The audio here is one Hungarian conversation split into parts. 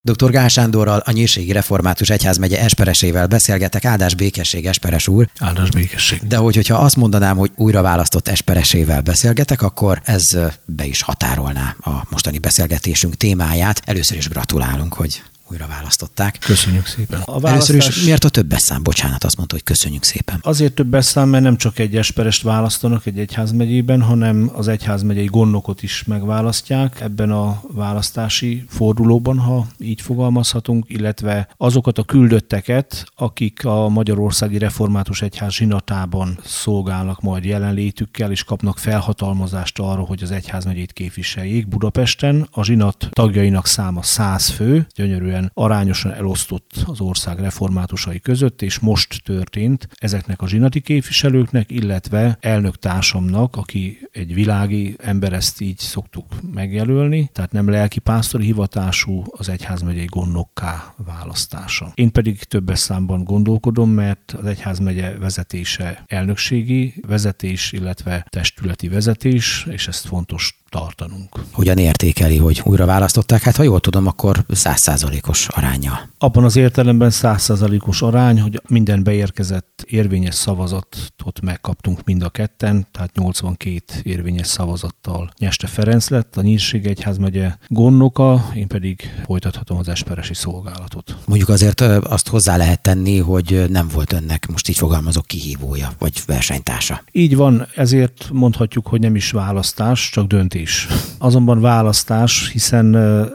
Dr. Gál Sándorral, a Nyírségi Református Egyházmegye esperesével beszélgetek. Áldás békesség, esperes úr. Áldás békesség. De hogyha azt mondanám, hogy újra választott esperesével beszélgetek, akkor ez be is határolná a mostani beszélgetésünk témáját. Először is gratulálunk, hogy újra választották. Köszönjük szépen. Először is miért a többes szám? Bocsánat, azt mondta, hogy köszönjük szépen. Azért többes szám, mert nem csak egy esperest választanak egy egyházmegyében, hanem az egyházmegyei gondnokot is megválasztják ebben a választási fordulóban, ha így fogalmazhatunk, illetve azokat a küldötteket, akik a Magyarországi Református Egyház zsinatában szolgálnak majd jelenlétükkel, és kapnak felhatalmazást arra, hogy az egyházmegyét képviseljék Budapesten. A zsinat tagjainak száma 100 fő, gyönyörűen arányosan elosztott az ország reformátusai között, és most történt ezeknek a zsinati képviselőknek, illetve elnöktársamnak, aki egy világi ember, ezt így szoktuk megjelölni, tehát nem lelkipásztori hivatású, az egyházmegyei gondnokká választása. Én pedig többes számban gondolkodom, mert az egyházmegye vezetése elnökségi vezetés, illetve testületi vezetés, és ezt fontos tartanunk. Hogyan értékeli, hogy újra választották? Hát ha jól tudom, akkor 100%-os aránnyal. Abban az értelemben 100%-os arány, hogy minden beérkezett érvényes szavazatot megkaptunk mind a ketten, tehát 82 érvényes szavazattal Nyeste Ferenc lett, a Nyírségi Egyházmegye gondnoka, én pedig folytathatom az esperesi szolgálatot. Mondjuk azért azt hozzá lehet tenni, hogy nem volt önnek, most így fogalmazok, kihívója vagy versenytársa. Így van, ezért mondhatjuk, hogy nem is választás, csak döntés. Azonban választás, hiszen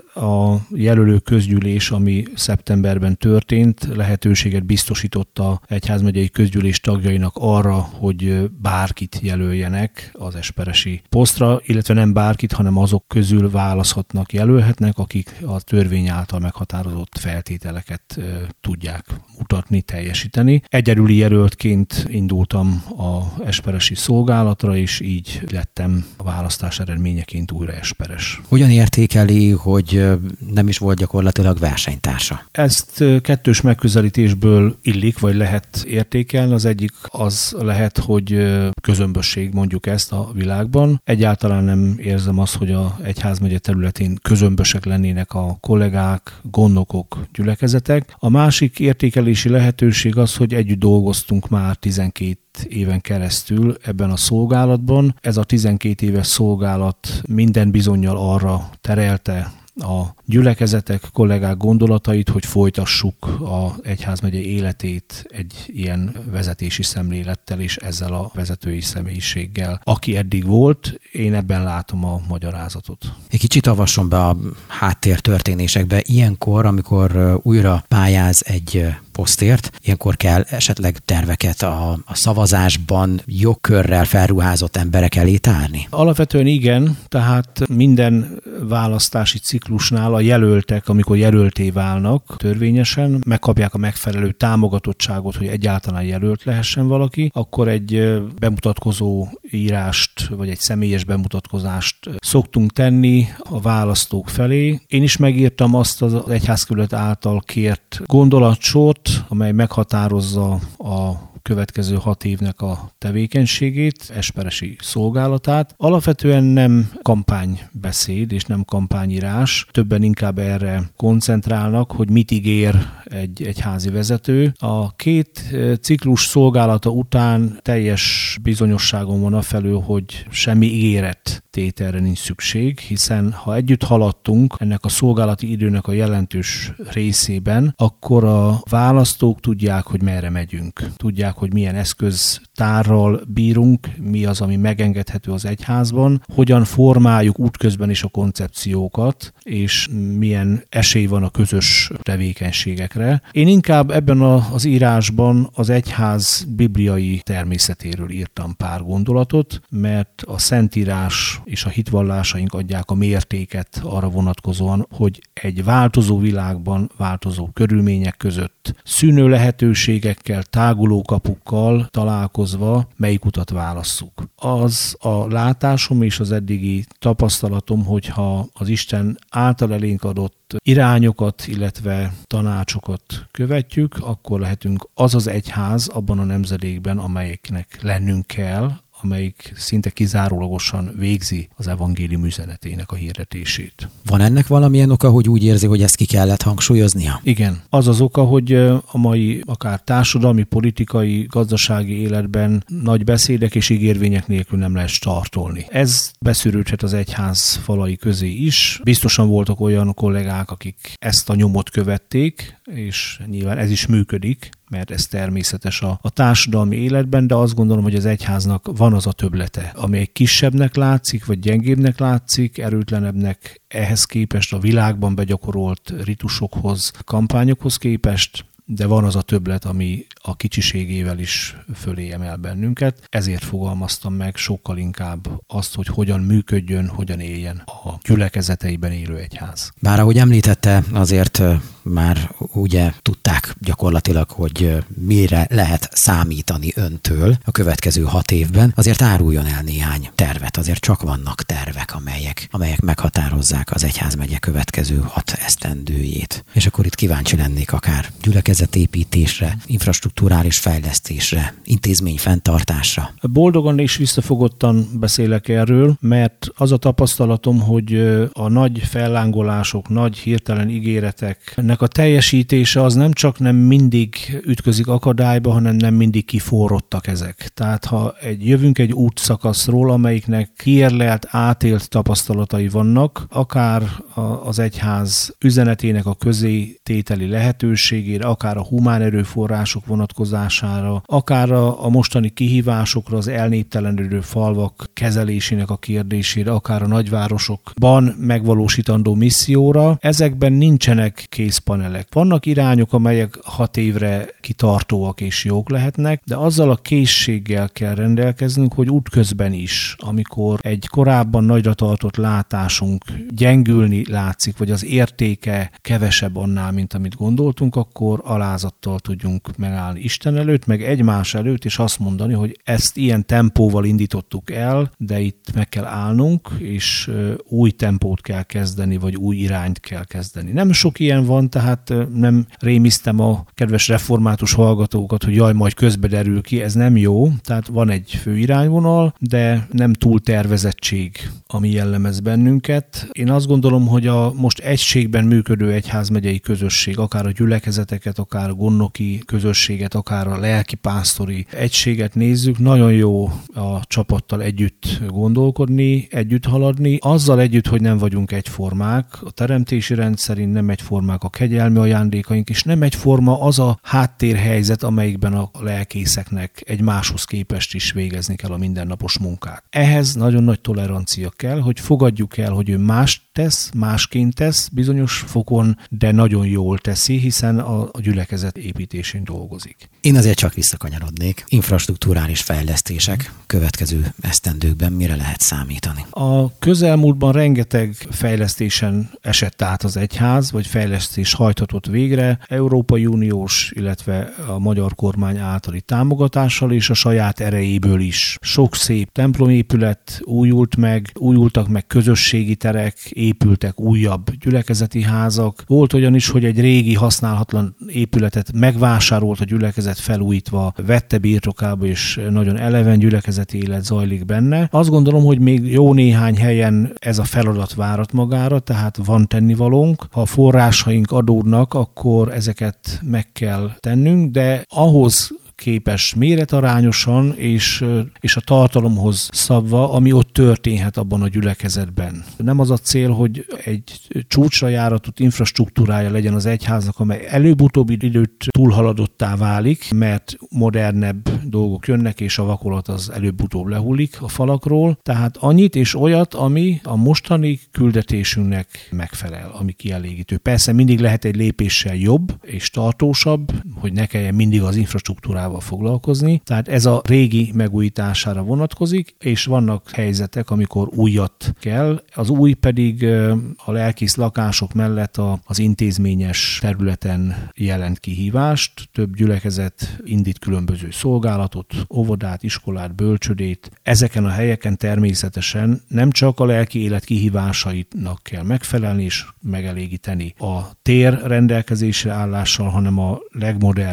a jelölő közgyűlés, ami szeptemberben történt, lehetőséget biztosított az egyházmegyei közgyűlés tagjainak arra, hogy bárkit jelöljenek az esperesi posztra, illetve nem bárkit, hanem azok közül választhatnak, jelölhetnek, akik a törvény által meghatározott feltételeket tudják mutatni, teljesíteni. Egyedüli jelöltként indultam az esperesi szolgálatra, és így lettem a választás eredményeként újra esperes. Hogyan értékeli, hogy nem is volt gyakorlatilag versenytársa? Ezt kettős megközelítésből illik, vagy lehet értékelni. Az egyik az lehet, hogy közömbösség, mondjuk ezt a világban. Egyáltalán nem érzem azt, hogy az egyházmegye területén közömbösek lennének a kollégák, gondnokok, gyülekezetek. A másik értékelési lehetőség az, hogy együtt dolgoztunk már 12 éven keresztül ebben a szolgálatban. Ez a 12 éves szolgálat minden bizonnyal arra terelte a gyülekezetek, kollégák gondolatait, hogy folytassuk az egyházmegye életét egy ilyen vezetési szemlélettel és ezzel a vezetői személyiséggel. Aki eddig volt, én ebben látom a magyarázatot. Egy kicsit avasson be a háttértörténésekbe. Ilyenkor, amikor újra pályáz egy posztért, ilyenkor kell esetleg terveket a szavazásban jogkörrel felruházott emberek elé tárni? Alapvetően igen, tehát minden választási ciklusnál a jelöltek, amikor jelölté válnak törvényesen, megkapják a megfelelő támogatottságot, hogy egyáltalán jelölt lehessen valaki, akkor egy bemutatkozó írást, vagy egy személyes bemutatkozást szoktunk tenni a választók felé. Én is megírtam azt az egyházkerület által kért gondolatsort, amely meghatározza a következő 6 évnek a tevékenységét, esperesi szolgálatát. Alapvetően nem kampánybeszéd és nem kampányírás, többen inkább erre koncentrálnak, hogy mit ígér egy egyházi vezető. A 2 ciklus szolgálata után teljes bizonyosságom van afelől, hogy semmi ígérettételre nincs szükség, hiszen ha együtt haladtunk ennek a szolgálati időnek a jelentős részében, akkor a választók tudják, hogy merre megyünk. Tudják, hogy milyen eszköztárral bírunk, mi az, ami megengedhető az egyházban, hogyan formáljuk útközben is a koncepciókat, és milyen esély van a közös tevékenységekre. Én inkább ebben az írásban az egyház bibliai természetéről írtam pár gondolatot, mert a Szentírás és a hitvallásaink adják a mértéket arra vonatkozóan, hogy egy változó világban, változó körülmények között szűnő lehetőségekkel, táguló kapukkal találkozva melyik utat válasszuk. Az a látásom és az eddigi tapasztalatom, hogyha az Isten által elénk adott irányokat, illetve tanácsokat követjük, akkor lehetünk az az egyház abban a nemzedékben, amelyeknek lennünk kell, amelyik szinte kizárólagosan végzi az evangélium üzenetének a hirdetését. Van ennek valamilyen oka, hogy úgy érzi, hogy ezt ki kellett hangsúlyoznia? Igen. Az az oka, hogy a mai akár társadalmi, politikai, gazdasági életben nagy beszédek és ígérvények nélkül nem lehet startolni. Ez beszűrődhet az egyház falai közé is. Biztosan voltak olyan kollégák, akik ezt a nyomot követték, és nyilván ez is működik, mert ez természetes a társadalmi életben, de azt gondolom, hogy az egyháznak van az a többlete, ami egy kisebbnek látszik, vagy gyengébbnek látszik, erőtlenebbnek ehhez képest a világban begyakorolt ritusokhoz, kampányokhoz képest, de van az a többlet, ami a kicsiségével is fölé emel bennünket. Ezért fogalmaztam meg sokkal inkább azt, hogy hogyan működjön, hogyan éljen a gyülekezeteiben élő egyház. Bár ahogy említette, azért már ugye tudták gyakorlatilag, hogy mire lehet számítani öntől a következő 6 évben, azért áruljon el néhány tervet, azért csak vannak tervek, amelyek meghatározzák az egyházmegye következő 6 esztendőjét. És akkor itt kíváncsi lennék akár gyülekezetépítésre, infrastrukturális fejlesztésre, intézményfenntartásra. Boldogan és visszafogottan beszélek erről, mert az a tapasztalatom, hogy a nagy fellángolások, nagy hirtelen ígéreteknek a teljesítése az nem csak nem mindig ütközik akadályba, hanem nem mindig kiforrottak ezek. Tehát ha jövünk egy útszakaszról, amelyiknek kiérlelt, átélt tapasztalatai vannak, akár az egyház üzenetének a közétételi lehetőségére, akár a humán erőforrások vonatkozására, akár a mostani kihívásokra, az elnéptelenedő falvak kezelésének a kérdésére, akár a nagyvárosokban megvalósítandó misszióra, ezekben nincsenek készpanelek. Vannak irányok, amelyek 6 évre kitartóak és jók lehetnek, de azzal a készséggel kell rendelkeznünk, hogy útközben is, amikor egy korábban nagyra tartott látásunk gyengülni látszik, vagy az értéke kevesebb annál, mint amit gondoltunk, akkor alázattal tudjunk megállni Isten előtt, meg egymás előtt, és azt mondani, hogy ezt ilyen tempóval indítottuk el, de itt meg kell állnunk, és új tempót kell kezdeni, vagy új irányt kell kezdeni. Nem sok ilyen van, tehát nem rémisztem a kedves református hallgatókat, hogy jaj, majd közbe derül ki, ez nem jó, tehát van egy fő irányvonal, de nem túl tervezettség, ami jellemez bennünket. Én azt gondolom, hogy a most egységben működő egyházmegyei közösség, akár a gyülekezeteket, akár a gondnoki közösséget, akár a lelkipásztori egységet nézzük, nagyon jó a csapattal együtt gondolkodni, együtt haladni, azzal együtt, hogy nem vagyunk egyformák, a teremtési rend szerint nem egyformák a kegyelmi ajándékaink, és nem egyforma az a háttérhelyzet, amelyikben a lelkészeknek egymáshoz képest is végezni kell a mindennapos munkát. Ehhez nagyon nagy tolerancia kell, hogy fogadjuk el, hogy ő mást tesz, másként tesz bizonyos fokon, de nagyon jól teszi, hiszen a gyülekezet építésén dolgozik. Én azért csak visszakanyarodnék. Infrastrukturális fejlesztések következő esztendőkben mire lehet számítani? A közelmúltban rengeteg fejlesztésen esett át az egyház, vagy fejlesztés hajthatott végre, Európai Uniós, illetve a magyar kormány általi támogatással és a saját erejéből is. Sok szép templomépület újultak meg közösségi terek, épültek újabb gyülekezeti házak. Volt olyan is, hogy egy régi használhatlan épületet megvásárolt a gyülekezet felújítva, vette birtokába, és nagyon eleven gyülekezeti élet zajlik benne. Azt gondolom, hogy még jó néhány helyen ez a feladat várat magára, tehát van tennivalónk. Ha forrásaink adódnak, akkor ezeket meg kell tennünk, de ahhoz képes méretarányosan és a tartalomhoz szabva, ami ott történhet abban a gyülekezetben. Nem az a cél, hogy egy csúcsra járatott infrastruktúrája legyen az egyháznak, amely előbb-utóbbi időt túlhaladottá válik, mert modernebb dolgok jönnek, és a vakolat az előbb-utóbb lehullik a falakról. Tehát annyit és olyat, ami a mostani küldetésünknek megfelel, ami kielégítő. Persze mindig lehet egy lépéssel jobb és tartósabb, hogy ne kelljen mindig az infrastruktúrával foglalkozni. Tehát ez a régi megújítására vonatkozik, és vannak helyzetek, amikor újat kell. Az új pedig a lelkész lakások mellett az intézményes területen jelent kihívást. Több gyülekezet indít különböző szolgálatot, óvodát, iskolát, bölcsödét. Ezeken a helyeken természetesen nem csak a lelki élet kihívásainak kell megfelelni és megelégíteni a tér rendelkezésre állással, hanem a legmodernebb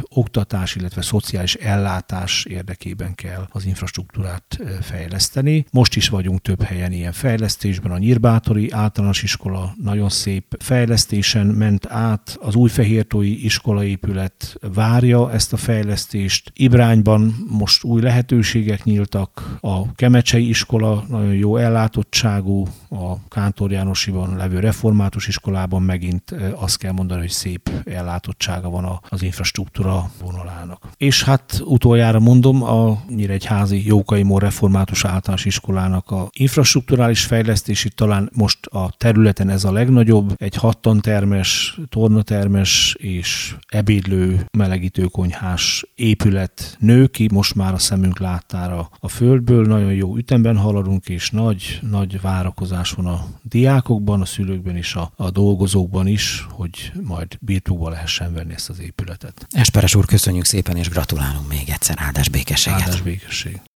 oktatás, illetve szociális ellátás érdekében kell az infrastruktúrát fejleszteni. Most is vagyunk több helyen ilyen fejlesztésben. A Nyírbátori általános iskola nagyon szép fejlesztésen ment át, az Újfehértói iskolaépület várja ezt a fejlesztést. Ibrányban most új lehetőségek nyíltak, a Kemecsei iskola nagyon jó ellátottságú, a Kántor Jánosiban levő református iskolában megint azt kell mondani, hogy szép ellátottsága van az infrastruktúra vonalának. És hát utoljára mondom, a nyíregyházi Jókai Mór református általános iskolának a infrastrukturális fejlesztési talán most a területen ez a legnagyobb, egy 6 tantermes, tornatermes és ebédlő melegítőkonyhás épület nő ki, most már a szemünk láttára a földből, nagyon jó ütemben haladunk, és nagy várakozás van a diákokban, a szülőkben és a dolgozókban is, hogy majd birtokba lehessen venni ezt az épületet. Esperes úr, köszönjük szépen, és gratulálunk még egyszer. Áldás békességet! Áldás békesség!